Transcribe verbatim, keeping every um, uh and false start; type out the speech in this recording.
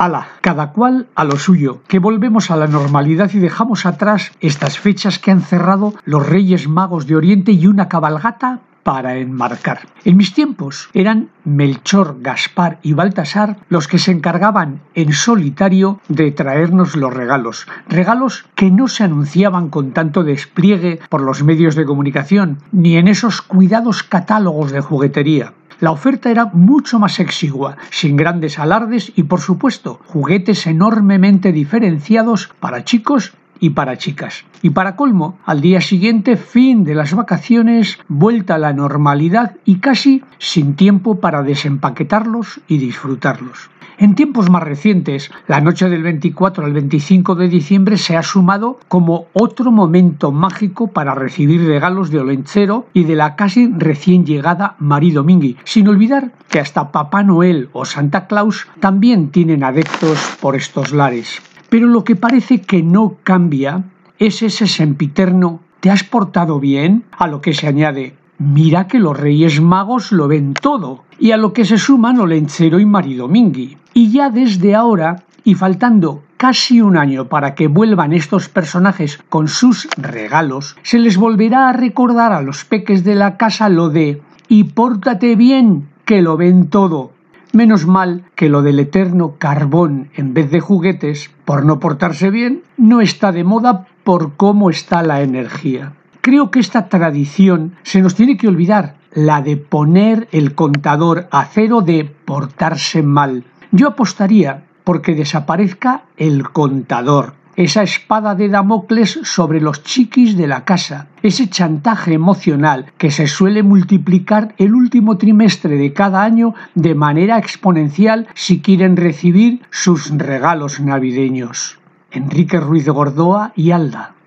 Ala, cada cual a lo suyo, que volvemos a la normalidad y dejamos atrás estas fechas que han cerrado los Reyes Magos de Oriente y una cabalgata para enmarcar. En mis tiempos eran Melchor, Gaspar y Baltasar los que se encargaban en solitario de traernos los regalos. Regalos que no se anunciaban con tanto despliegue por los medios de comunicación, ni en esos cuidados catálogos de juguetería. La oferta era mucho más exigua, sin grandes alardes y, por supuesto, juguetes enormemente diferenciados para chicos y para chicas. Y para colmo, al día siguiente, fin de las vacaciones, vuelta a la normalidad y casi sin tiempo para desempaquetarlos y disfrutarlos. En tiempos más recientes, la noche del veinticuatro al veinticinco de diciembre se ha sumado como otro momento mágico para recibir regalos de Olentzero y de la casi recién llegada Mari Domingui, sin olvidar que hasta Papá Noel o Santa Claus también tienen adeptos por estos lares. Pero lo que parece que no cambia es ese sempiterno ¿te has portado bien? A lo que se añade mira que los Reyes Magos lo ven todo, y a lo que se suman Olentzero y Mari Domingui. Y ya desde ahora, y faltando casi un año para que vuelvan estos personajes con sus regalos, se les volverá a recordar a los peques de la casa lo de y pórtate bien, que lo ven todo. Menos mal que lo del eterno carbón en vez de juguetes, por no portarse bien, no está de moda por cómo está la energía. Creo que esta tradición se nos tiene que olvidar, la de poner el contador a cero de portarse mal. Yo apostaría porque desaparezca el contador, esa espada de Damocles sobre los chiquis de la casa, ese chantaje emocional que se suele multiplicar el último trimestre de cada año de manera exponencial si quieren recibir sus regalos navideños. Enrique Ruiz de Gordoa y Alda.